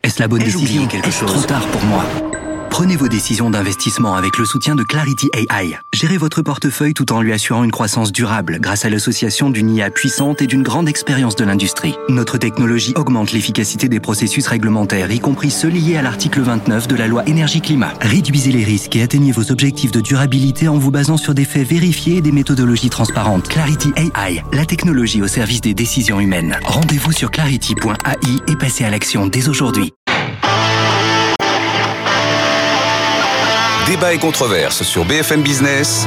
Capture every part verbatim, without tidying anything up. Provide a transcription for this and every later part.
Est-ce la bonne Ai-je décision? oublié quelque Est-ce chose? trop tard pour moi? Prenez vos décisions d'investissement avec le soutien de Clarity A I. Gérez votre portefeuille tout en lui assurant une croissance durable grâce à l'association d'une I A puissante et d'une grande expérience de l'industrie. Notre technologie augmente l'efficacité des processus réglementaires, y compris ceux liés à l'article vingt-neuf de la loi énergie-climat. Réduisez les risques et atteignez vos objectifs de durabilité en vous basant sur des faits vérifiés et des méthodologies transparentes. Clarity A I, la technologie au service des décisions humaines. Rendez-vous sur clarity point A I et passez à l'action dès aujourd'hui. Débat et controverse sur B F M Business.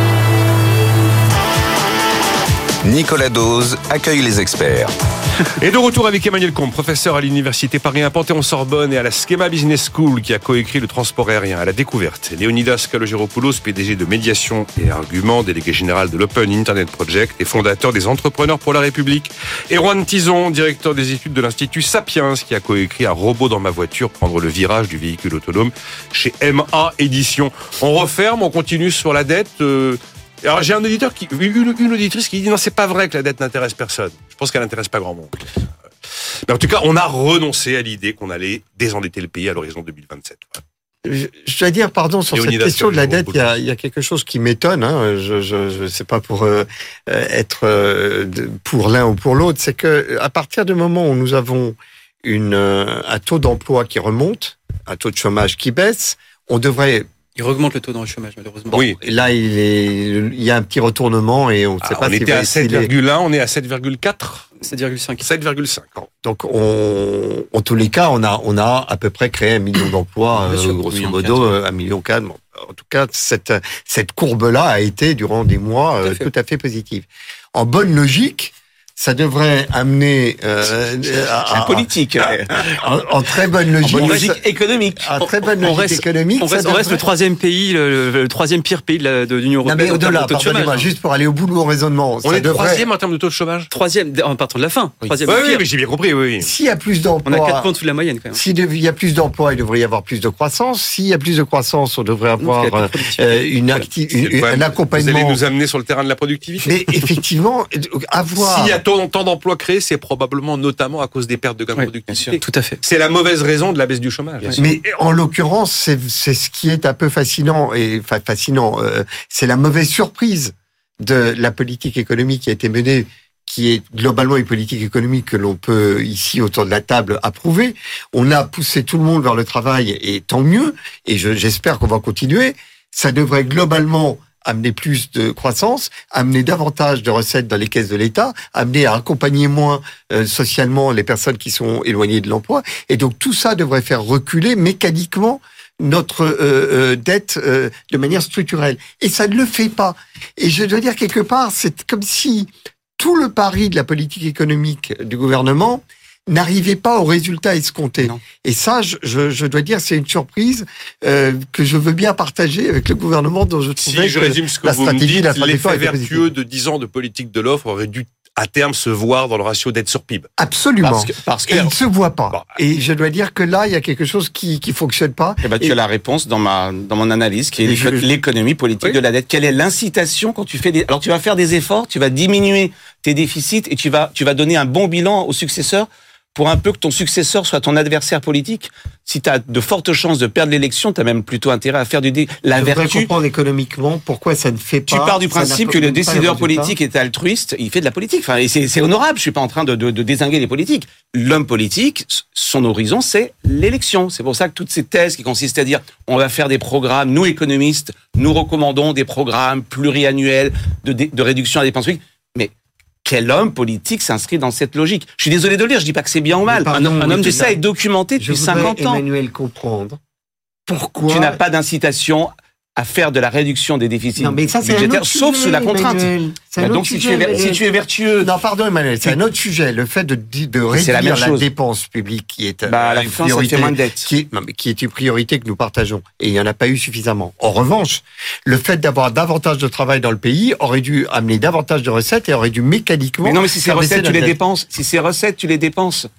Nicolas Dose accueille les experts. Et de retour avec Emmanuel Combe, professeur à l'université Paris un Panthéon-Sorbonne et à la Schema Business School, qui a coécrit le transport aérien à la découverte. Léonidas Kalogeropoulos, P D G de Médiation et Argument, délégué général de l'Open Internet Project et fondateur des Entrepreneurs pour la République. Et Juan Tizon, directeur des études de l'Institut Sapiens, qui a coécrit Un robot dans ma voiture, prendre le virage du véhicule autonome chez M A Éditions. On referme, on continue sur la dette. Euh... Alors j'ai un auditeur qui, une, une auditrice qui dit non, c'est pas vrai que la dette n'intéresse personne. Je pense qu'elle n'intéresse pas grand monde. Mais en tout cas, on a renoncé à l'idée qu'on allait désendetter le pays à l'horizon deux mille vingt-sept. Je, je dois dire, pardon, sur Léonidas cette question de la dette, il y a, Kalogeropoulos. il y a quelque chose qui m'étonne. Hein, je, je, je sais pas pour euh, être euh, de- pour l'un ou pour l'autre, c'est que à partir du moment où nous avons une euh, un taux d'emploi qui remonte, un taux de chômage qui baisse, on devrait. Il augmente le taux de chômage, malheureusement. Oui. Là, il est, il y a un petit retournement et on ne sait Ah, pas on s'il était va- à s'il est- sept virgule un, on est à sept virgule quatre. sept virgule cinq. sept virgule cinq. Donc, on, en tous les cas, on a, on a à peu près créé un million d'emplois, Bien euh, sûr, grosso un million modo, quatre. euh, un million quatre. Bon, en tout cas, cette, cette courbe-là a été, durant des mois, Tout à euh, fait. tout à fait positive. En bonne logique, ça devrait amener, euh, à- La à- politique. en, en très bonne logique, Bonne logique ça- économique. en très bonne On logique reste- économique, On ça reste, on reste devrait- le troisième pays, le, le- le troisième pire pays de, la- de l'Union Non, européenne. mais en termes au-delà, de taux de pardonnez-moi, chômage. juste pour aller au bout de mon raisonnement, On ça est devrait, troisième en termes de taux de chômage. Troisième, en partant de la fin. Troisième Oui, pire. oui, mais j'ai bien compris, oui. oui. s'il y a plus On a quatre d'emplois, points en dessous de la moyenne, quand même. s'il y a plus d'emplois, il devrait y avoir plus de croissance. S'il y a plus de croissance, on devrait Non, avoir parce qu'il y a euh, plus de productivité. euh, une acti- C'est le une- problème. un Vous allez accompagnement. nous amener sur le terrain de la productivité. Mais effectivement, avoir. S'il y a tant, tant d'emplois créés, c'est probablement notamment à cause des pertes de gains de Oui, productivité. Tout à fait. C'est la mauvaise raison de la baisse du chômage. Mais en l'occurrence, c'est c'est ce qui est un peu fascinant et enfin fascinant. euh, c'est la mauvaise surprise de la politique économique qui a été menée, qui est globalement une politique économique que l'on peut ici autour de la table approuver. On a poussé tout le monde vers le travail et tant mieux. Et je- j'espère qu'on va continuer. Ça devrait globalement amener plus de croissance, amener davantage de recettes dans les caisses de l'État, amener à accompagner moins euh, socialement les personnes qui sont éloignées de l'emploi. Et donc tout ça devrait faire reculer mécaniquement notre euh, euh, dette euh, de manière structurelle. Et ça ne le fait pas. Et je dois dire quelque part, c'est comme si tout le pari de la politique économique du gouvernement n'arrivait pas au résultat escompté. Non. Et ça, je, je, je dois dire, c'est une surprise euh, que je veux bien partager avec le gouvernement, dont je Si trouvais je que résume ce que la vous me stratégie, dites, la trajectoire l'effet était positive. vertueux de dix ans de politique de l'offre aurait dû à terme se voir dans le ratio dette sur P I B. Absolument. Parce que, parce que Et il ne se voit pas. Bon. Et je dois dire que là, il y a quelque chose qui qui fonctionne pas. eh ben, tu Et- as la réponse dans ma dans mon analyse, qui est Et je- l'éco- l'économie politique Oui. de la dette. Quelle est l'incitation quand tu fais des... Alors tu vas faire des efforts, tu vas diminuer tes déficits et tu vas tu vas donner un bon bilan au successeur pour un peu que ton successeur soit ton adversaire politique. Si tu as de fortes chances de perdre l'élection, tu as même plutôt intérêt à faire du dé... la je voudrais vertu. comprendre économiquement pourquoi ça ne fait pas. Tu pars du ça principe n'a- que le donne pas les décideur résultats. politique est altruiste, il fait de la politique. Enfin, et c'est, c'est honorable. Je suis pas en train de, de, de dézinguer les politiques. L'homme politique, son horizon, c'est l'élection. C'est pour ça que toutes ces thèses qui consistent à dire on va faire des programmes, nous économistes, nous recommandons des programmes pluriannuels de, de, de réduction à la dépense publique. Mais quel homme politique s'inscrit dans cette logique? Je suis désolé de le dire, je dis pas que c'est bien ou mal. Mais pardon, un, un homme mais de tu ça n'as- est documenté Je depuis voudrais, cinquante ans. Emmanuel, comprendre pourquoi. Tu n'as pas d'incitation à faire de la réduction des déficits Non, mais ça, c'est un budgétaires, autre sauf sujet, sous la contrainte. Emmanuel. C'est un Bah autre donc si tu, sujet, es, ver- si Emmanuel. tu es vertueux, Non, pardon, Emmanuel, c'est un autre sujet. Le fait de, de de C'est la réduire même la chose. dépense publique qui est, bah, à euh, la une fin, ça priorité, fait moins de dettes. qui est, non, mais qui est une priorité que nous partageons. Et il n'y en a pas eu suffisamment. En revanche, le fait d'avoir davantage de travail dans le pays aurait dû amener davantage de recettes et aurait dû mécaniquement. Mais non, mais si ces faire baisser recettes, la tu les dette. dépenses. Si ces recettes, tu les dépenses.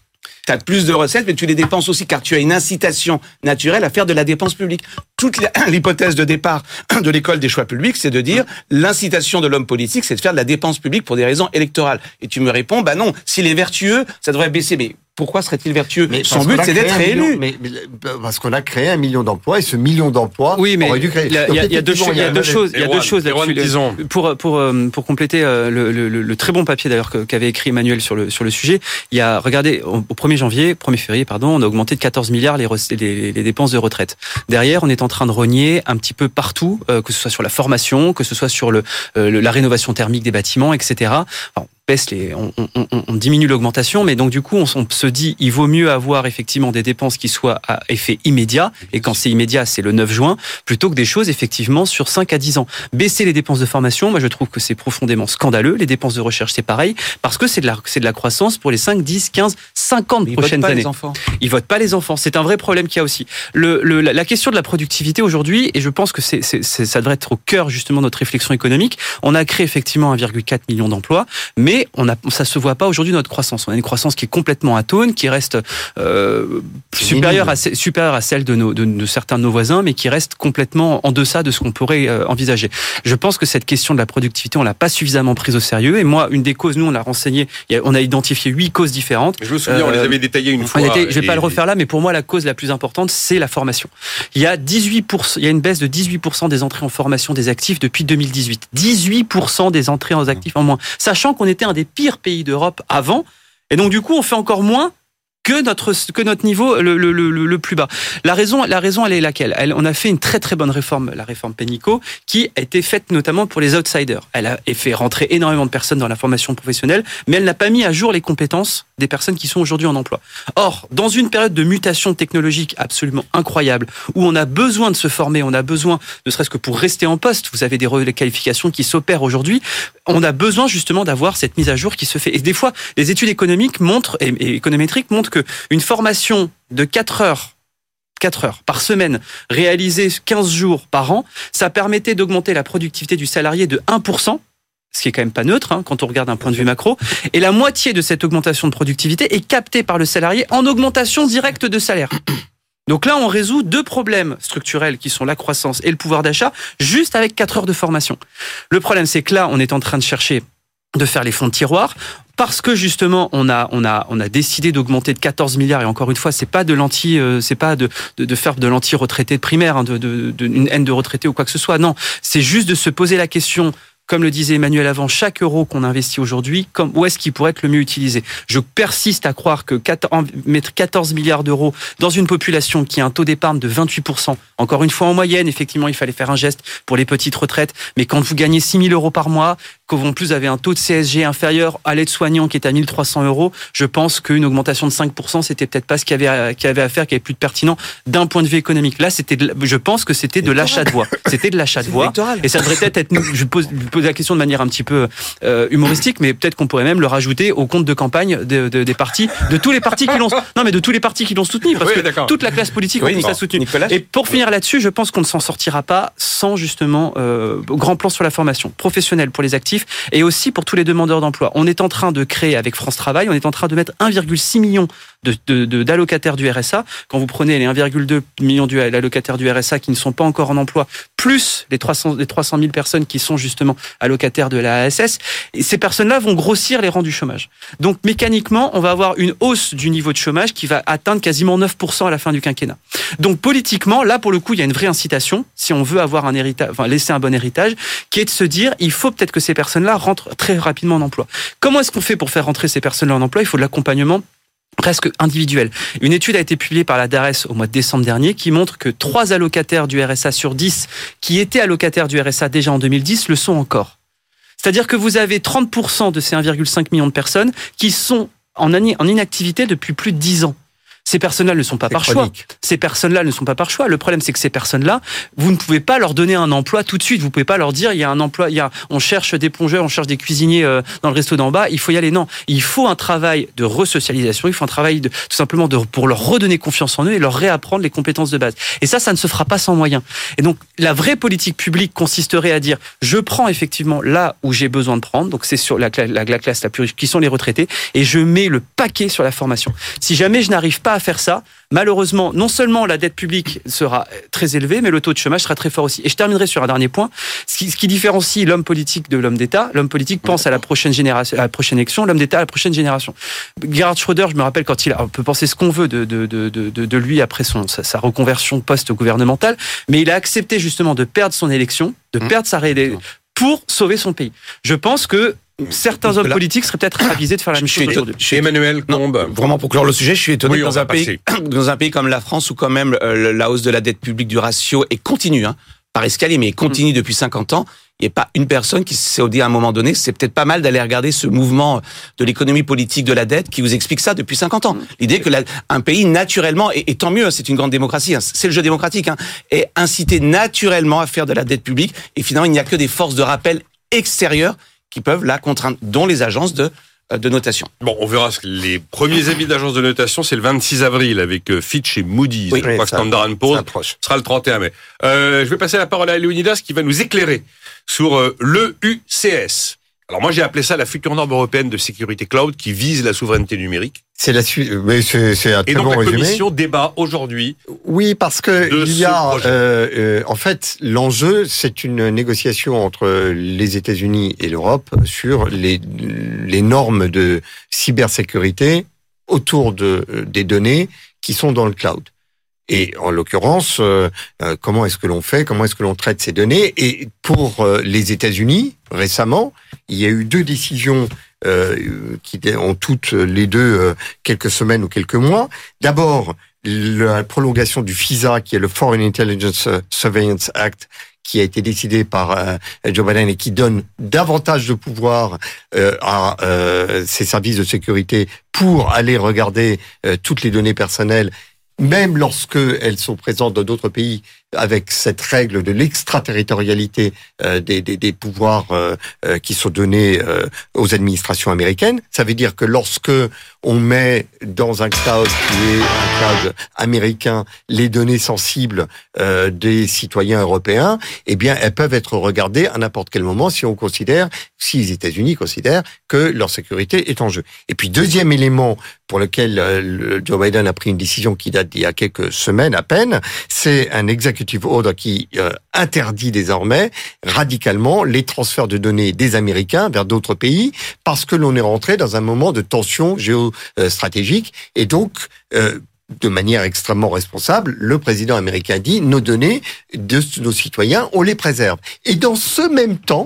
tu as plus de recettes, mais tu les dépenses aussi car tu as une incitation naturelle à faire de la dépense publique. Toute l'hypothèse de départ de l'école des choix publics, c'est de dire l'incitation de l'homme politique, c'est de faire de la dépense publique pour des raisons électorales. Et tu me réponds, bah non, s'il est vertueux, ça devrait baisser. Mais pourquoi serait-il vertueux? Mais son but, c'est d'être réélu. Mais, mais parce qu'on a créé un million d'emplois et ce million d'emplois oui, mais aurait dû créer. Il y a, y a deux, il y a deux choses. Il y a deux choses là-dessus. Pour pour pour compléter le, le, le très bon papier d'ailleurs qu'avait écrit Emmanuel sur le sur le sujet. Il y a regardez au premier janvier, premier février pardon, on a augmenté de quatorze milliards les les, les dépenses de retraite. Derrière, on est en train de rogner un petit peu partout, euh, que ce soit sur la formation, que ce soit sur le, euh, la rénovation thermique des bâtiments, et cetera. Alors, baisse les, on, on, on, on diminue l'augmentation, mais donc du coup on, on se dit il vaut mieux avoir effectivement des dépenses qui soient à effet immédiat, et quand c'est immédiat c'est le neuf juin, plutôt que des choses effectivement sur cinq à dix ans. Baisser les dépenses de formation, moi je trouve que c'est profondément scandaleux. Les dépenses de recherche c'est pareil, parce que c'est de la, c'est de la croissance pour les cinq, dix, quinze, cinquante ils prochaines votent pas années. Les enfants. Ils votent pas les enfants, c'est un vrai problème qu'il y a aussi. Le, le, la question de la productivité aujourd'hui, et je pense que c'est, c'est, c'est, ça devrait être au cœur justement de notre réflexion économique, on a créé effectivement un virgule quatre million d'emplois, mais on a, ça se voit pas aujourd'hui notre croissance. On a une croissance qui est complètement atone, qui reste euh, supérieure à supérieure à celle de, nos, de, de certains de nos voisins, mais qui reste complètement en deçà de ce qu'on pourrait euh, envisager. Je pense que cette question de la productivité, on l'a pas suffisamment prise au sérieux. Et moi, une des causes, nous, on l'a renseigné, on a identifié huit causes différentes. Je me souviens, euh, on les avait détaillées une fois. Était, je vais et... pas le refaire là, mais pour moi, la cause la plus importante, c'est la formation. Il y a dix-huit pour cent, il y a une baisse de dix-huit pour cent des entrées en formation des actifs depuis deux mille dix-huit. dix-huit pour cent des entrées en actifs en moins, sachant qu'on était un des pires pays d'Europe avant, et donc du coup on fait encore moins que notre que notre niveau le, le, le, le plus bas. La raison la raison elle est laquelle? Elle, on a fait une très très bonne réforme, la réforme Pénicaud, qui a été faite notamment pour les outsiders. Elle a fait rentrer énormément de personnes dans la formation professionnelle, mais elle n'a pas mis à jour les compétences des personnes qui sont aujourd'hui en emploi. Or, dans une période de mutation technologique absolument incroyable, où on a besoin de se former, on a besoin, ne serait-ce que pour rester en poste, vous avez des requalifications qui s'opèrent aujourd'hui, on a besoin justement d'avoir cette mise à jour qui se fait. Et des fois, les études économiques montrent, et, et économétriques montrent que une formation de quatre heures, quatre heures par semaine, réalisée quinze jours par an, ça permettait d'augmenter la productivité du salarié de un pour cent, ce qui est quand même pas neutre hein, quand on regarde un point de vue macro, et la moitié de cette augmentation de productivité est captée par le salarié en augmentation directe de salaire. Donc là, on résout deux problèmes structurels qui sont la croissance et le pouvoir d'achat, juste avec quatre heures de formation. Le problème, c'est que là, on est en train de chercher de faire les fonds de tiroir, parce que justement on a on a on a décidé d'augmenter de quatorze milliards, et encore une fois c'est pas de l'anti euh, c'est pas de, de de faire de l'anti retraité de primaire hein, de, de de une haine de retraité ou quoi que ce soit, non, c'est juste de se poser la question. Comme le disait Emmanuel avant, chaque euro qu'on investit aujourd'hui, comme, où est-ce qu'il pourrait être le mieux utilisé? Je persiste à croire que mettre quatorze milliards d'euros dans une population qui a un taux d'épargne de vingt-huit pour cent, encore une fois en moyenne, effectivement, il fallait faire un geste pour les petites retraites, mais quand vous gagnez six mille euros par mois, qu'en plus vous avez un taux de C S G inférieur à l'aide-soignant qui est à mille trois cents euros, je pense qu'une augmentation de cinq pour cent, c'était peut-être pas ce qu'il y avait, qu'il y avait à faire, qui avait plus de pertinent d'un point de vue économique. Là, c'était, de, je pense que c'était de l'achat de voix. C'était de l'achat de voix. Et ça devrait peut-être être, je pose, pose la question de manière un petit peu euh, humoristique, mais peut-être qu'on pourrait même le rajouter au compte de campagne de, de, des partis, de tous les partis qui l'ont, non mais de tous les partis qui l'ont soutenu, parce oui, que d'accord. toute la classe politique oui, l'a soutenu. Nicolas. Et pour finir là-dessus, je pense qu'on ne s'en sortira pas sans justement euh, grand plan sur la formation professionnelle pour les actifs et aussi pour tous les demandeurs d'emploi. On est en train de créer avec France Travail, on est en train de mettre un virgule six million de, de, de, d'allocataires du R S A. Quand vous prenez les un virgule deux million d'allocataires du R S A qui ne sont pas encore en emploi, plus les trois cents, les trois cent mille personnes qui sont justement allocataires de la A S S, et ces personnes-là vont grossir les rangs du chômage. Donc mécaniquement, on va avoir une hausse du niveau de chômage qui va atteindre quasiment neuf pour cent à la fin du quinquennat. Donc politiquement, là pour le coup, il y a une vraie incitation, si on veut avoir un héritage, enfin laisser un bon héritage, qui est de se dire, il faut peut-être que ces personnes-là rentrent très rapidement en emploi. Comment est-ce qu'on fait pour faire rentrer ces personnes-là en emploi? Il faut de l'accompagnement presque individuel. Une étude a été publiée par la DARES au mois de décembre dernier qui montre que trois allocataires du R S A sur dix qui étaient allocataires du R S A déjà en deux mille dix le sont encore. C'est-à-dire que vous avez trente pour cent de ces un virgule cinq million de personnes qui sont en inactivité depuis plus de dix ans. Ces personnes-là ne sont pas C'est par chronique. choix. Ces personnes-là ne sont pas par choix. Le problème, c'est que ces personnes-là, vous ne pouvez pas leur donner un emploi tout de suite. Vous pouvez pas leur dire, il y a un emploi, il y a, on cherche des plongeurs, on cherche des cuisiniers euh, dans le resto d'en bas. Il faut y aller. Non, il faut un travail de resocialisation. Il faut un travail de, tout simplement de, pour leur redonner confiance en eux et leur réapprendre les compétences de base. Et ça, ça ne se fera pas sans moyens. Et donc, la vraie politique publique consisterait à dire, je prends effectivement là où j'ai besoin de prendre. Donc, c'est sur la, la, la classe la plus riche, qui sont les retraités, et je mets le paquet sur la formation. Si jamais je n'arrive pas à faire ça, malheureusement, non seulement la dette publique sera très élevée, mais le taux de chômage sera très fort aussi. Et je terminerai sur un dernier point. Ce qui, ce qui différencie l'homme politique de l'homme d'État, l'homme politique pense à la prochaine génération, à la prochaine élection, l'homme d'État à la prochaine génération. Gerhard Schröder, je me rappelle quand il a, on peut penser ce qu'on veut de, de, de, de, de lui après son, sa, sa reconversion post-gouvernementale, mais il a accepté justement de perdre son élection, de perdre sa réélection pour sauver son pays. Je pense que certains hommes là, politiques seraient peut-être avisés de faire la même chose aujourd'hui. Chez Emmanuel Combe. Vraiment, pour clore le sujet, je suis étonné Oui, que on dans va un, pays, dans un pays comme la France, où quand même euh, la hausse de la dette publique du ratio est continue, hein, par escalier, mais continue mmh. depuis cinquante ans, il n'y a pas une personne qui s'est dit à un moment donné, c'est peut-être pas mal d'aller regarder ce mouvement de l'économie politique de la dette qui vous explique ça depuis cinquante ans. L'idée que la, un pays, naturellement, et, et tant mieux, c'est une grande démocratie, hein, c'est le jeu démocratique, hein, est incité naturellement à faire de la dette publique, et finalement, il n'y a que des forces de rappel extérieures qui peuvent la contraindre, dont les agences de, de notation. Bon, on verra. Les premiers avis d'agence de notation, c'est le vingt-six avril avec Fitch et Moody's. Oui, je crois que Standard and Poor's sera le trente et un mai. Euh, je vais passer la parole à Léonidas qui va nous éclairer sur euh, l'E U C S. Alors moi, j'ai appelé ça la future norme européenne de sécurité cloud qui vise la souveraineté numérique. C'est la suite, mais c'est, c'est un très Et donc bon la résumé. commission débat aujourd'hui. Oui, parce que de il y a, ce projet. euh, euh, en fait, l'enjeu, c'est une négociation entre les États-Unis et l'Europe sur les les normes de cybersécurité autour de des données qui sont dans le cloud. Et en l'occurrence, euh, euh, comment est-ce que l'on fait, comment est-ce que l'on traite ces données? Et pour euh, les États-Unis, récemment, il y a eu deux décisions euh, qui ont toutes les deux euh, quelques semaines ou quelques mois. D'abord, la prolongation du FISA, qui est le Foreign Intelligence Surveillance Act, qui a été décidé par euh, Joe Biden et qui donne davantage de pouvoir euh, à euh, ses services de sécurité pour aller regarder euh, toutes les données personnelles, même lorsque elles sont présentes dans d'autres pays, avec cette règle de l'extraterritorialité euh, des, des, des pouvoirs euh, euh, qui sont donnés euh, aux administrations américaines. Ça veut dire que lorsque on met dans un cloud qui est un cloud américain les données sensibles euh, des citoyens européens, eh bien, elles peuvent être regardées à n'importe quel moment si on considère, si les États-Unis considèrent que leur sécurité est en jeu. Et puis, deuxième élément pour lequel euh, le Joe Biden a pris une décision qui date d'il y a quelques semaines à peine, c'est un executive order qui euh, interdit désormais radicalement les transferts de données des Américains vers d'autres pays parce que l'on est rentré dans un moment de tension géostratégique et donc euh, de manière extrêmement responsable, le président américain dit nos données de nos citoyens, on les préserve. Et dans ce même temps,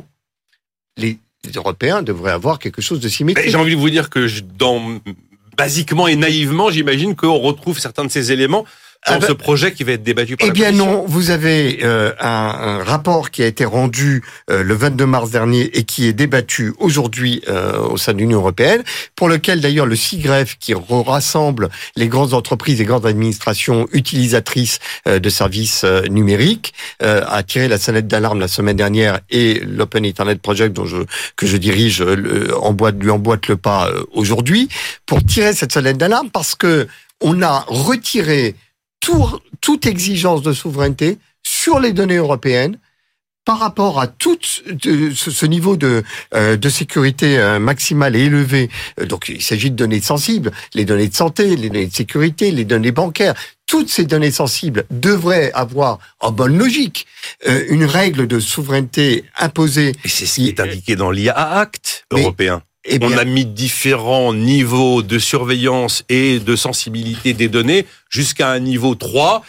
les Européens devraient avoir quelque chose de symétrique. J'ai envie de vous dire que je, dans, basiquement et naïvement, j'imagine qu'on retrouve certains de ces éléments dans ah ben, ce projet qui va être débattu par eh la bien Commission. non, vous avez euh, un, un rapport qui a été rendu euh, le vingt-deux mars dernier et qui est débattu aujourd'hui euh, au sein de l'Union européenne, pour lequel d'ailleurs le SIGREF, qui rassemble les grandes entreprises et grandes administrations utilisatrices euh, de services euh, numériques, euh, a tiré la sonnette d'alarme la semaine dernière, et l'Open Internet Project, dont je, que je dirige, euh, emboîte, lui emboîte le pas euh, aujourd'hui, pour tirer cette sonnette d'alarme, parce que on a retiré Tout, toute exigence de souveraineté sur les données européennes par rapport à tout de, ce, ce niveau de, euh, de sécurité euh, maximale et élevé. Donc il s'agit de données sensibles, les données de santé, les données de sécurité, les données bancaires. Toutes ces données sensibles devraient avoir, en bonne logique, euh, une règle de souveraineté imposée. Et c'est ce qui est indiqué dans l'I A Act européen. Eh bien, on a mis différents niveaux de surveillance et de sensibilité des données jusqu'à un niveau trois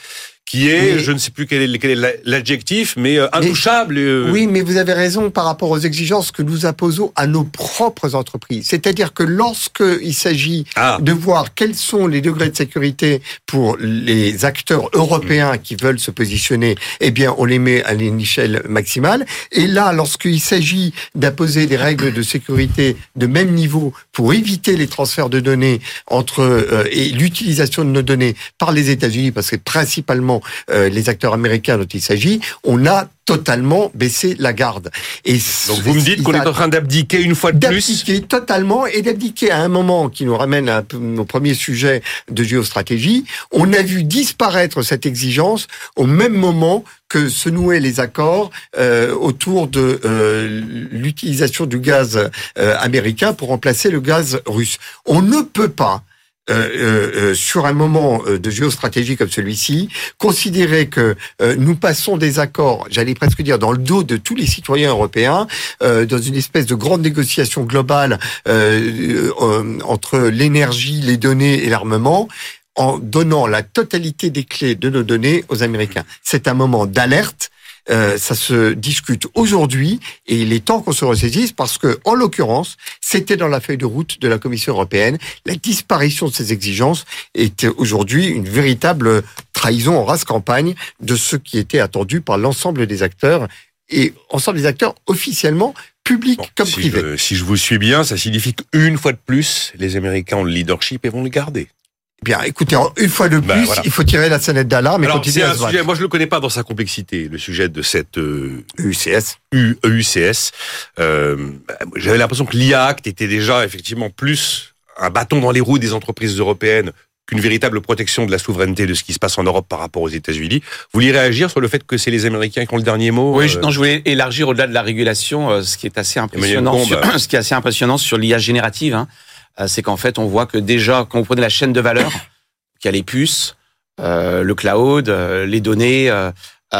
qui est, mais, je ne sais plus quel est, quel est l'adjectif, mais euh, intouchable. Mais, euh... Oui, mais vous avez raison par rapport aux exigences que nous imposons à nos propres entreprises. C'est-à-dire que lorsqu'il s'agit ah. de voir quels sont les degrés de sécurité pour les acteurs européens mmh. qui veulent se positionner, eh bien, on les met à une échelle maximale. Et là, lorsqu'il s'agit d'imposer des règles de sécurité de même niveau pour éviter les transferts de données entre euh, et l'utilisation de nos données par les États-Unis, parce que principalement euh, les acteurs américains dont il s'agit, on a totalement baissé la garde. Et donc vous me dites qu'on est en train d'abdiquer une fois de plus. D'abdiquer totalement et d'abdiquer à un moment qui nous ramène à nos premiers sujets de géostratégie. On a vu disparaître cette exigence au même moment que se nouaient les accords euh, autour de euh, l'utilisation du gaz euh, américain pour remplacer le gaz russe. On ne peut pas Euh, euh, sur un moment de géostratégie comme celui-ci, considérer que euh, nous passons des accords, j'allais presque dire dans le dos de tous les citoyens européens, euh, dans une espèce de grande négociation globale euh, euh, entre l'énergie, les données et l'armement, en donnant la totalité des clés de nos données aux Américains. C'est un moment d'alerte. Euh, ça se discute aujourd'hui et il est temps qu'on se ressaisisse parce que, en l'occurrence, c'était dans la feuille de route de la Commission européenne. La disparition de ces exigences est aujourd'hui une véritable trahison en rase campagne de ce qui était attendu par l'ensemble des acteurs et ensemble des acteurs officiellement publics bon, comme si privés. Je, si je vous suis bien, ça signifie qu'une fois de plus, les Américains ont le leadership et vont le garder. Bien, écoutez, une fois de plus, ben, voilà. il faut tirer la sonnette d'alarme et continuer à se battre. Sujet, moi, je le connais pas dans sa complexité, le sujet de cette euh, E U C S. E U C S. Euh, j'avais l'impression que l'I A Act était déjà effectivement plus un bâton dans les roues des entreprises européennes qu'une véritable protection de la souveraineté de ce qui se passe en Europe par rapport aux États-Unis. Vous vouliez réagir sur le fait que c'est les Américains qui ont le dernier mot? Oui, euh... je, non, je voulais élargir au-delà de la régulation, euh, ce qui est assez impressionnant, Combe, sur, bah... ce qui est assez impressionnant sur l'I A générative, hein, euh, c'est qu'en fait, on voit que déjà, quand vous prenez la chaîne de valeur, qu'il y a les puces, euh, le cloud, euh, les données, euh,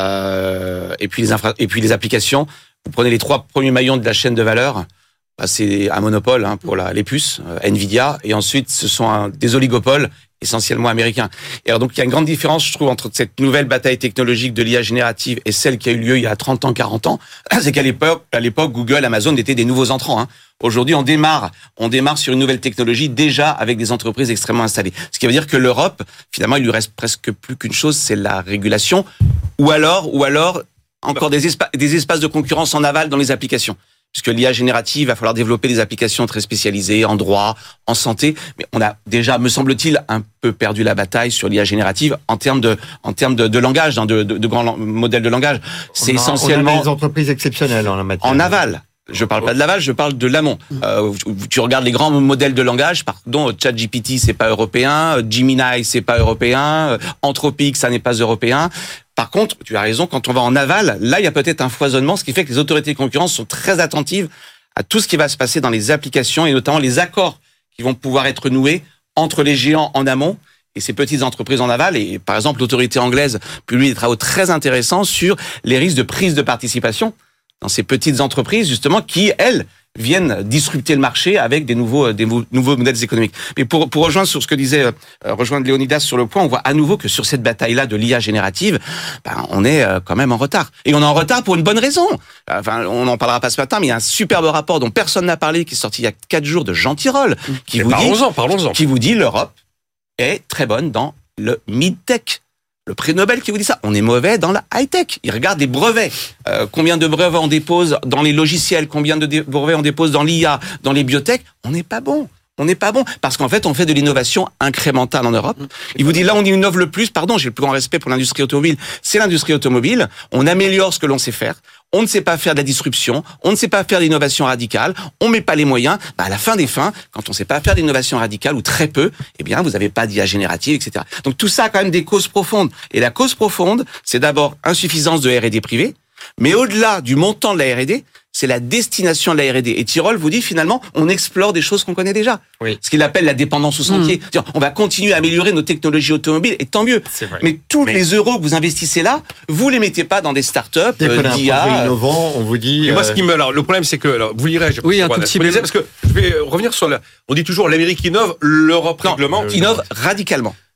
euh, et puis les infra- et puis les applications. Vous prenez les trois premiers maillons de la chaîne de valeur, bah, c'est un monopole hein, pour la, les puces, euh, Nvidia, et ensuite ce sont un, des oligopoles essentiellement américains. Et alors donc il y a une grande différence, je trouve, entre cette nouvelle bataille technologique de l'I A générative et celle qui a eu lieu il y a trente ans, quarante ans. C'est qu'à l'époque, à l'époque, Google, Amazon étaient des nouveaux entrants. Hein. Aujourd'hui, on démarre, on démarre sur une nouvelle technologie déjà avec des entreprises extrêmement installées. Ce qui veut dire que l'Europe, finalement, il lui reste presque plus qu'une chose, c'est la régulation, ou alors, ou alors encore des, espa- des espaces de concurrence en aval dans les applications. Puisque l'I A générative, il va falloir développer des applications très spécialisées en droit, en santé. Mais on a déjà, me semble-t-il, un peu perdu la bataille sur l'I A générative en termes de, en termes de, de langage, hein, de, de, de grands modèles de langage. C'est on a, essentiellement on a des entreprises exceptionnelles en la matière. En aval. Je parle pas de l'aval, je parle de l'amont. Euh, tu regardes les grands modèles de langage, pardon, ChatGPT c'est pas européen, Gemini c'est pas européen, Anthropic ça n'est pas européen. Par contre, tu as raison, quand on va en aval, là il y a peut-être un foisonnement, ce qui fait que les autorités de concurrence sont très attentives à tout ce qui va se passer dans les applications et notamment les accords qui vont pouvoir être noués entre les géants en amont et ces petites entreprises en aval. Et par exemple, l'autorité anglaise publie des travaux très intéressants sur les risques de prise de participation dans ces petites entreprises, justement, qui, elles, viennent disrupter le marché avec des nouveaux, des nouveaux modèles économiques. Mais pour, pour rejoindre sur ce que disait, euh, rejoindre Léonidas sur le point, on voit à nouveau que sur cette bataille-là de l'I A générative, ben, on est euh, quand même en retard. Et on est en retard pour une bonne raison. Enfin, on n'en parlera pas ce matin, mais il y a un superbe rapport dont personne n'a parlé, qui est sorti il y a quatre jours de Jean Tirole, qui, vous parlons-en, dit, parlons-en. qui vous dit l'Europe est très bonne dans le mid-tech. Le prix Nobel qui vous dit ça. On est mauvais dans la high-tech. Ils regardent les brevets. Euh, combien de brevets on dépose dans les logiciels, combien de dé- brevets on dépose dans l'I A, dans les biotech. On n'est pas bon. On n'est pas bon. Parce qu'en fait, on fait de l'innovation incrémentale en Europe. Il vous dit, là, on innove le plus. Pardon, j'ai le plus grand respect pour l'industrie automobile. C'est l'industrie automobile. On améliore ce que l'on sait faire. On ne sait pas faire de la disruption. On ne sait pas faire d'innovation radicale. On met pas les moyens. Bah, à la fin des fins, quand on ne sait pas faire d'innovation radicale ou très peu, eh bien, vous n'avez pas d'I A générative, et cetera. Donc, tout ça a quand même des causes profondes. Et la cause profonde, c'est d'abord insuffisance de R et D privé. Mais au-delà du montant de la R et D, c'est la destination de la R et D. Et Tirole vous dit finalement, on explore des choses qu'on connaît déjà. Oui. Ce qu'il appelle la dépendance au sentier. Mmh. On va continuer à améliorer nos technologies automobiles, et tant mieux. Mais tous Mais... les euros que vous investissez là, vous les mettez pas dans des startups euh, d'I A. Un projet innovant, on vous dit. Et euh... moi, ce qui me, alors, le problème, c'est que, alors, vous lirez. Je oui, un tout petit peu. Parce que je vais revenir sur la. On dit toujours l'Amérique innove, l'Europe réglemente. Innove radicalement.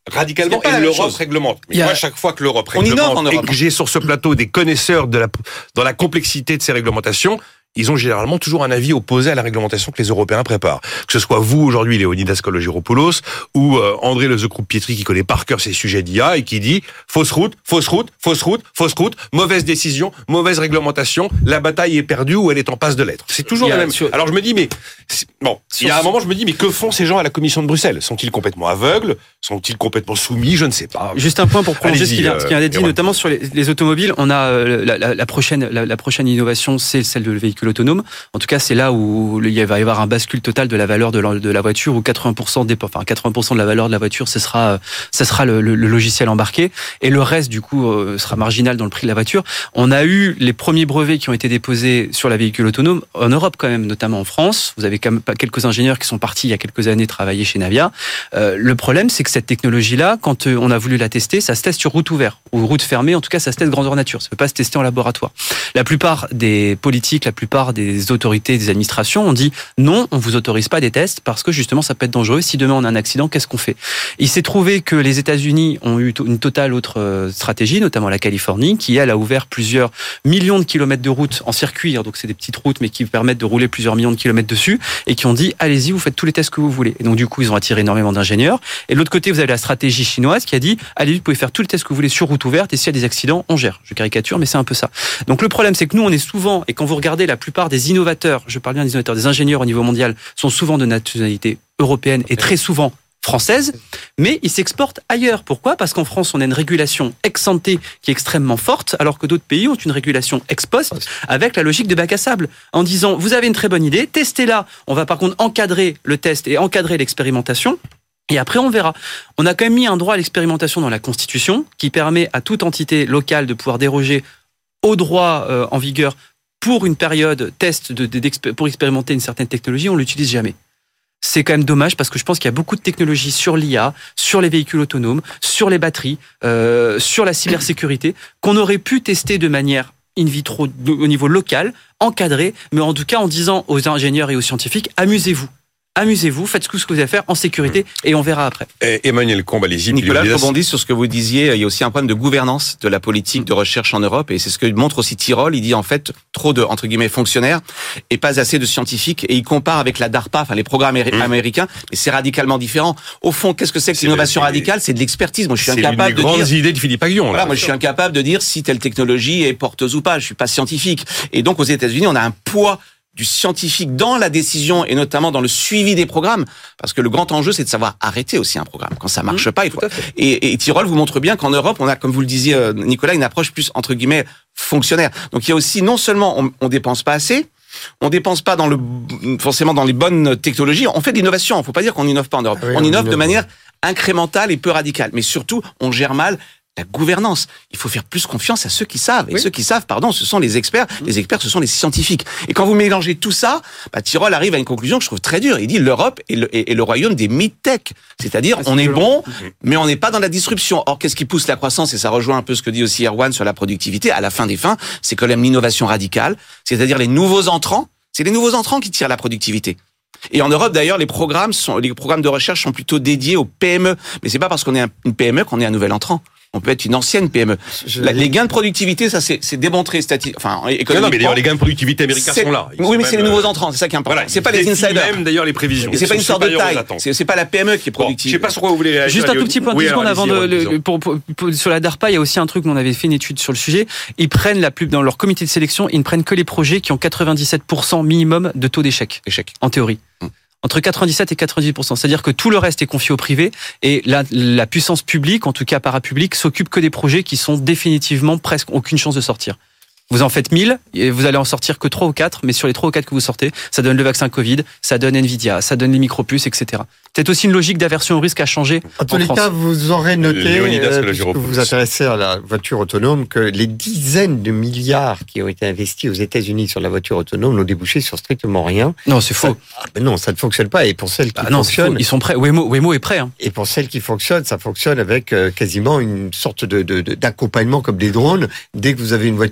radicalement C'est pas la et même l'Europe chose. réglemente. Mais Il y a- moi, chaque fois que l'Europe On innove en réglemente et Europe. que j'ai sur ce plateau des connaisseurs de la, dans la complexité de ces réglementations, ils ont généralement toujours un avis opposé à la réglementation que les Européens préparent. Que ce soit vous aujourd'hui, Léonidas Kalogiropoulos, ou euh, André Lezecroupe-Pietri qui connaît par cœur ces sujets d'I A et qui dit fausse route, fausse route, fausse route, fausse route, mauvaise décision, mauvaise réglementation, la bataille est perdue ou elle est en passe de l'être. C'est toujours Il y a la même. sur- Alors je me dis mais c'est- bon, il y a un moment je me dis mais que font ces gens à la Commission de Bruxelles? Sont-ils complètement aveugles? Sont-ils complètement soumis? Je ne sais pas. Juste un point pour prolonger ce Allez-y, qui vient, ce qui vient d'être dit, euh, notamment sur les, les automobiles. On a euh, la, la, la prochaine, la, la prochaine innovation, c'est celle de le véhicule autonome. En tout cas, c'est là où il va y avoir un bascule total de la valeur de la, de la voiture, où quatre-vingts pour cent des, enfin quatre-vingts pour cent de la valeur de la voiture, ce sera, ce sera le, le, le logiciel embarqué, et le reste du coup euh, sera marginal dans le prix de la voiture. On a eu les premiers brevets qui ont été déposés sur la véhicule autonome en Europe quand même, notamment en France. Vous avez quand même pas quelques ingénieurs qui sont partis il y a quelques années travailler chez Navia. Euh, le problème, c'est que cette technologie-là, quand euh, on a voulu la tester, ça se teste sur route ouverte ou route fermée. En tout cas, ça se teste grandeur nature. Ça ne peut pas se tester en laboratoire. La plupart des politiques, la plupart des autorités, des administrations ont dit non, on vous autorise pas des tests parce que justement, ça peut être dangereux. Si demain on a un accident, qu'est-ce qu'on fait? Il s'est trouvé que les États-Unis ont eu une totale autre euh, stratégie, notamment la Californie, qui elle a ouvert plusieurs millions de kilomètres de routes en circuit. Donc c'est des petites routes, mais qui permettent de rouler plusieurs millions de kilomètres dessus, et qui ont dit allez-y, vous faites tous les tests que vous voulez. Et donc du coup, ils ont attiré énormément d'ingénieurs. Et de l'autre côté, vous avez la stratégie chinoise qui a dit allez, vous pouvez faire tous les tests que vous voulez sur route ouverte, et s'il y a des accidents, on gère. Je caricature, mais c'est un peu ça. Donc le problème, c'est que nous, on est souvent, et quand vous regardez la plupart des innovateurs, je parle bien des innovateurs, des ingénieurs au niveau mondial, sont souvent de nationalité européenne et très souvent française, mais ils s'exportent ailleurs. Pourquoi? Parce qu'en France, on a une régulation ex ante qui est extrêmement forte, alors que d'autres pays ont une régulation ex post, avec la logique de bac à sable, en disant vous avez une très bonne idée, testez-la. On va par contre encadrer le test et encadrer l'expérimentation. Et après, on verra. On a quand même mis un droit à l'expérimentation dans la Constitution qui permet à toute entité locale de pouvoir déroger au droit euh, en vigueur pour une période test de, de, pour expérimenter une certaine technologie. On l'utilise jamais. C'est quand même dommage parce que je pense qu'il y a beaucoup de technologies sur l'I A, sur les véhicules autonomes, sur les batteries, euh, sur la cybersécurité qu'on aurait pu tester de manière in vitro au niveau local, encadré, mais en tout cas en disant aux ingénieurs et aux scientifiques amusez-vous. Amusez-vous, faites ce que vous avez à faire en sécurité et on verra après. Et Emmanuel Combe, allez-y. Nicolas, je rebondis sur ce que vous disiez. Il y a aussi un problème de gouvernance de la politique de recherche en Europe, et c'est ce que montre aussi Tirole. Il dit en fait trop de entre guillemets fonctionnaires et pas assez de scientifiques. Et il compare avec la DARPA, enfin les programmes améri- mmh. américains, mais c'est radicalement différent. Au fond, qu'est-ce que c'est que c'est l'innovation le, radicale? C'est de l'expertise. Moi, je suis incapable de dire. C'est une des grandes idées de Philippe Aghion. Voilà, moi, je suis incapable de dire si telle technologie est porteuse ou pas. Je suis pas scientifique. Et donc, aux États-Unis, on a un poids du scientifique dans la décision et notamment dans le suivi des programmes, parce que le grand enjeu c'est de savoir arrêter aussi un programme quand ça marche mmh, pas. Il faut... Et, et Tirole vous montre bien qu'en Europe on a, comme vous le disiez Nicolas, une approche plus entre guillemets fonctionnaire. Donc il y a aussi non seulement on, on dépense pas assez, on dépense pas dans le forcément dans les bonnes technologies, on fait de l'innovation. Il faut pas dire qu'on innove pas en Europe, oui, on, on innove, innove de manière incrémentale et peu radicale, mais surtout on gère mal la gouvernance. Il faut faire plus confiance à ceux qui savent. Et oui. ceux qui savent, pardon, ce sont les experts. Les experts, ce sont les scientifiques. Et quand vous mélangez tout ça, bah, Tirole arrive à une conclusion que je trouve très dure. Il dit l'Europe est le, est, est le royaume des mid-tech. C'est-à-dire, ah, c'est on est bon, mais on n'est pas dans la disruption. Or, qu'est-ce qui pousse la croissance? Et ça rejoint un peu ce que dit aussi Erwan sur la productivité. À la fin des fins, c'est quand même l'innovation radicale. C'est-à-dire les nouveaux entrants. C'est les nouveaux entrants qui tirent la productivité. Et en Europe, d'ailleurs, les programmes sont, les programmes de recherche sont plutôt dédiés aux P M E. Mais c'est pas parce qu'on est une P M E qu'on est un nouvel entrant. On peut être une ancienne P M E. Je... La, les gains de productivité, ça c'est, c'est démontré statistiquement. Enfin, économiquement. Non, non, mais d'ailleurs, les gains de productivité américains c'est... sont là. Ils oui, mais c'est les nouveaux entrants, c'est ça qui est important. Voilà, c'est pas les insiders. Même d'ailleurs les prévisions. Et c'est pas une sorte de taille. C'est, c'est pas la P M E qui est productive. Bon, je sais pas sur quoi vous voulez réagir. Juste un tout petit point, oui, secondes avant de, le, pour, pour, pour, sur la DARPA, il y a aussi un truc, on avait fait une étude sur le sujet. Ils prennent la plus, dans leur comité de sélection, ils ne prennent que les projets qui ont quatre-vingt-dix-sept pour cent minimum de taux d'échec. Échec. En théorie. Hum. Entre quatre-vingt-dix-sept et quatre-vingt-dix pour cent. C'est-à-dire que tout le reste est confié au privé et la, la puissance publique, en tout cas parapublique, s'occupe que des projets qui sont définitivement presque aucune chance de sortir. Vous en faites mille, et vous allez en sortir que trois ou quatre, mais sur les trois ou quatre que vous sortez, ça donne le vaccin Covid, ça donne Nvidia, ça donne les micropuces, et cetera. C'est aussi une logique d'aversion au risque à changer. En tous les cas, vous aurez noté, euh, puisque vous vous intéressez à la voiture autonome, que les dizaines de milliards qui ont été investis aux États-Unis sur la voiture autonome n'ont débouché sur strictement rien. Non, c'est faux. Ça, ah ben non, ça ne fonctionne pas. Et pour celles qui ah non, fonctionnent, ils sont prêts. Waymo, Waymo est prêt. Hein. Et pour celles qui fonctionnent, ça fonctionne avec euh, quasiment une sorte de, de, de d'accompagnement comme des drones. Dès que vous avez une voiture qui s'arrête,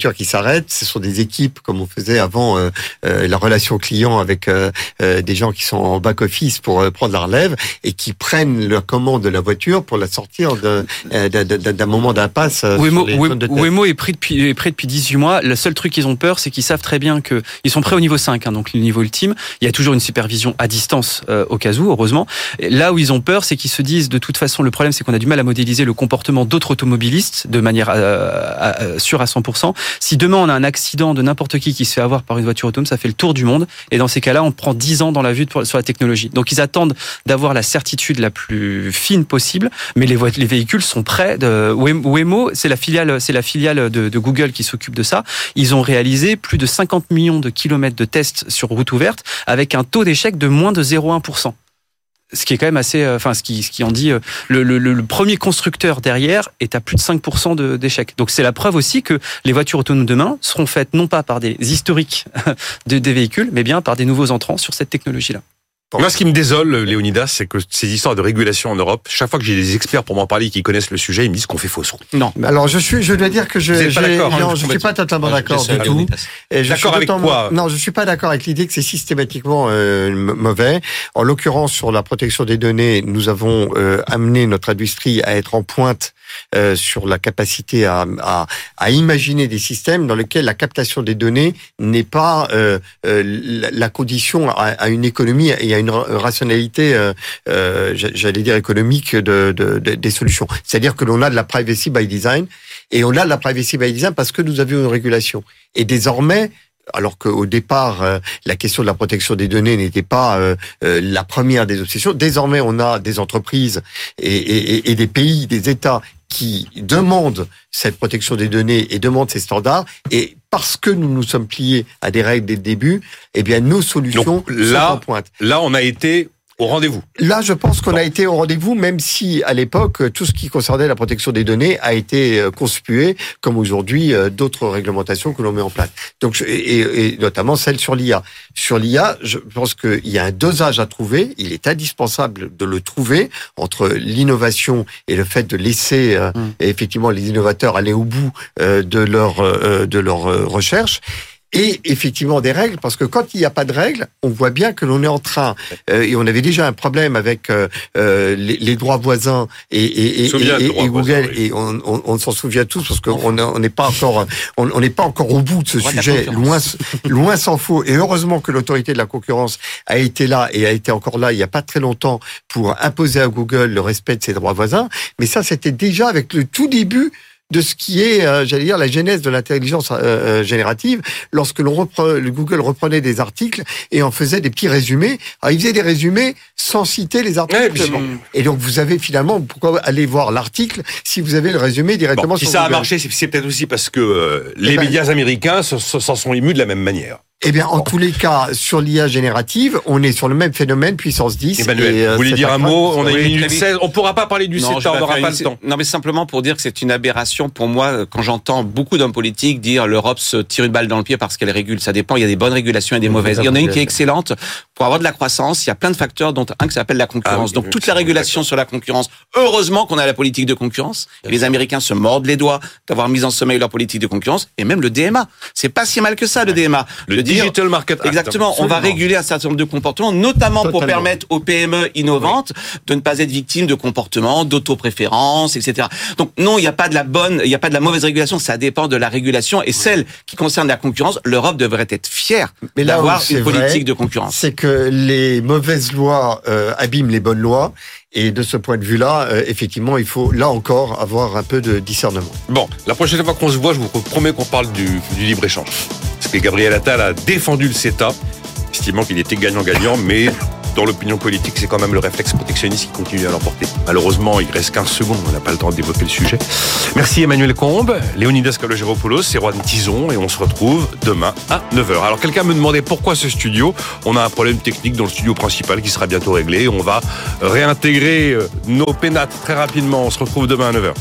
s'arrête. Ce sont des équipes, comme on faisait avant, euh, euh, la relation client avec euh, euh, des gens qui sont en back-office pour euh, prendre la relève et qui prennent la commande de la voiture pour la sortir de, euh, d'un, d'un, d'un moment d'impasse. Euh, Waymo, sur les zones de test. Waymo est prêt depuis, est prêt depuis dix-huit mois. Le seul truc qu'ils ont peur, c'est qu'ils savent très bien que ils sont prêts au niveau cinq, hein, donc le niveau ultime. Il y a toujours une supervision à distance euh, au cas où, heureusement. Et là où ils ont peur, c'est qu'ils se disent, de toute façon, le problème, c'est qu'on a du mal à modéliser le comportement d'autres automobilistes de manière euh, à, à, sûre à cent pour cent. Si demain on a un accident de n'importe qui qui se fait avoir par une voiture autonome, ça fait le tour du monde. Et dans ces cas-là, on prend dix ans dans la vue pour, sur la technologie. Donc ils attendent d'avoir la certitude la plus fine possible, mais les, les véhicules sont prêts. De, Waymo, c'est la filiale, c'est la filiale de, de Google qui s'occupe de ça. Ils ont réalisé plus de cinquante millions de kilomètres de tests sur route ouverte avec un taux d'échec de moins de zéro virgule un pour cent. Ce qui est quand même assez, enfin, ce qui, ce qui en dit, le, le, le premier constructeur derrière est à plus de cinq pour cent de, d'échecs. Donc c'est la preuve aussi que les voitures autonomes demain seront faites non pas par des historiques de, des véhicules, mais bien par des nouveaux entrants sur cette technologie-là. Moi, ce qui me désole, Léonidas, c'est que ces histoires de régulation en Europe, chaque fois que j'ai des experts pour m'en parler qui connaissent le sujet, ils me disent qu'on fait fausse route. Non. Alors, je suis, je dois dire que je, Vous êtes pas j'ai- d'accord, hein, non, vous je êtes suis pas totalement d'accord du laisse, tout. Léonidas. Et je D'accord suis avec d'autant- quoi Non, je suis pas d'accord avec l'idée que c'est systématiquement euh, m- mauvais. En l'occurrence, sur la protection des données, nous avons euh, amené notre industrie à être en pointe euh, sur la capacité à, à, à imaginer des systèmes dans lesquels la captation des données n'est pas euh, euh, la, la condition à, à une économie et à une ra- rationalité, euh, euh, j'allais dire économique de, de, de- des solutions. C'est-à-dire que l'on a de la privacy by design et on a de la privacy by design parce que nous avions une régulation. Et désormais, alors qu'au départ, euh, la question de la protection des données n'était pas euh, euh, la première des obsessions. Désormais, on a des entreprises et, et, et des pays, des États qui demandent cette protection des données et demandent ces standards. Et parce que nous nous sommes pliés à des règles dès le début, eh bien, nos solutions Donc, sont là- en pointe. Là, on a été au rendez-vous. Là, je pense qu'on a été au rendez-vous, même si, à l'époque, tout ce qui concernait la protection des données a été euh, conspué, comme aujourd'hui, euh, d'autres réglementations que l'on met en place. Donc, je- et, et notamment celle sur l'I A. Sur l'I A, je pense qu'il y a un dosage à trouver. Il est indispensable de le trouver entre l'innovation et le fait de laisser euh, Mm. effectivement les innovateurs aller au bout euh, de leur euh, de leur euh, recherche. Et effectivement des règles, parce que quand il n'y a pas de règles, on voit bien que l'on est en train, euh, et on avait déjà un problème avec euh, euh, les, les droits voisins et, et, et, Je me souviens et- des et droits Google, voisins, oui. et on, on, on s'en souvient tous, parce qu'on on n'est pas encore, on on n'est pas encore au bout de ce Droit de la sujet, loin, concurrence. loin s'en faut. Et heureusement que l'autorité de la concurrence a été là et a été encore là il n'y a pas très longtemps pour imposer à Google le respect de ses droits voisins. Mais ça, c'était déjà avec le tout début de ce qui est, euh, j'allais dire, la genèse de l'intelligence euh, euh, générative, lorsque l'on repre, le Google reprenait des articles et en faisait des petits résumés. Alors, il faisait des résumés sans citer les articles. Ouais, puis- Et donc, vous avez finalement, pourquoi aller voir l'article si vous avez le résumé directement Bon, si sur ça a Google. marché, c'est c'est peut-être aussi parce que euh, les Eh ben- médias américains se- se- s'en sont émus de la même manière. Eh bien, en tous les cas, sur l'I A générative, on est sur le même phénomène, puissance dix. Emmanuel, et, euh, vous voulez cette dire un approche- mot? On a Oui, une très minute vite. seize. On pourra pas parler du Non, je CETA, vais on n'aura faire pas une- le temps. Non, mais simplement pour dire que c'est une aberration pour moi quand j'entends beaucoup d'hommes politiques dire l'Europe se tire une balle dans le pied parce qu'elle régule. Ça dépend. Il y a des bonnes régulations et des Oui, mauvaises. ça, Il y en a une c'est- qui est excellente pour avoir de la croissance. Il y a plein de facteurs, dont un qui s'appelle la concurrence. Ah oui, Donc oui, toute oui, la c'est régulation sur la concurrence. Heureusement qu'on a la politique de concurrence. Et les Américains se mordent les doigts d'avoir mis en sommeil leur politique de concurrence. Et même le D M A. C'est pas si mal que ça, le D M A. Le De dire- Digital Market Act. Exactement. On va Absolument. réguler un certain nombre de comportements, notamment pour Totalement. permettre aux P M E innovantes de ne pas être victimes de comportements, d'autopréférence, et cetera. Donc non, il n'y a pas de la bonne, il n'y a pas de la mauvaise régulation. Ça dépend de la régulation et celle qui concerne la concurrence. L'Europe devrait être fière Mais là où d'avoir c'est une vrai, politique de concurrence. C'est que les mauvaises lois euh, abîment les bonnes lois. Et de ce point de vue-là, euh, effectivement, il faut, là encore, avoir un peu de discernement. Bon, la prochaine fois qu'on se voit, je vous promets qu'on parle du, du libre-échange. Parce que Gabriel Attal a défendu le CETA, estimant qu'il était gagnant-gagnant, mais dans l'opinion politique, c'est quand même le réflexe protectionniste qui continue à l'emporter. Malheureusement, il reste quinze secondes, on n'a pas le temps de développer le sujet. Merci Emmanuel Combe, Léonidas Kalogéropoulos, c'est Rouen Tison, et on se retrouve demain à neuf heures. Alors quelqu'un me demandait pourquoi ce studio. On a un problème technique dans le studio principal qui sera bientôt réglé. On va réintégrer nos pénates très rapidement. On se retrouve demain à neuf heures.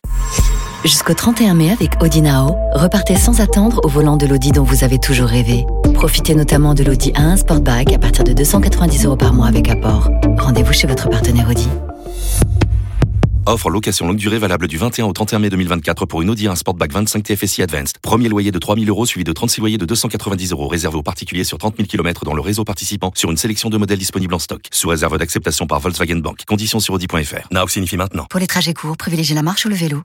Jusqu'au trente et un mai avec Audi Nao, repartez sans attendre au volant de l'Audi dont vous avez toujours rêvé. Profitez notamment de l'Audi A un Sportback à partir de deux cent quatre-vingt-dix euros par mois avec apport. Rendez-vous chez votre partenaire Audi. Offre location longue durée valable du vingt et un au trente et un mai deux mille vingt-quatre pour une Audi A un Sportback vingt-cinq T F S I Advanced. Premier loyer de trois mille euros suivi de trente-six loyers de deux cent quatre-vingt-dix euros réservé aux particuliers sur trente mille kilomètres dans le réseau participant sur une sélection de modèles disponibles en stock. Sous réserve d'acceptation par Volkswagen Bank. Conditions sur audi point f r. N A O signifie maintenant. Pour les trajets courts, privilégiez la marche ou le vélo.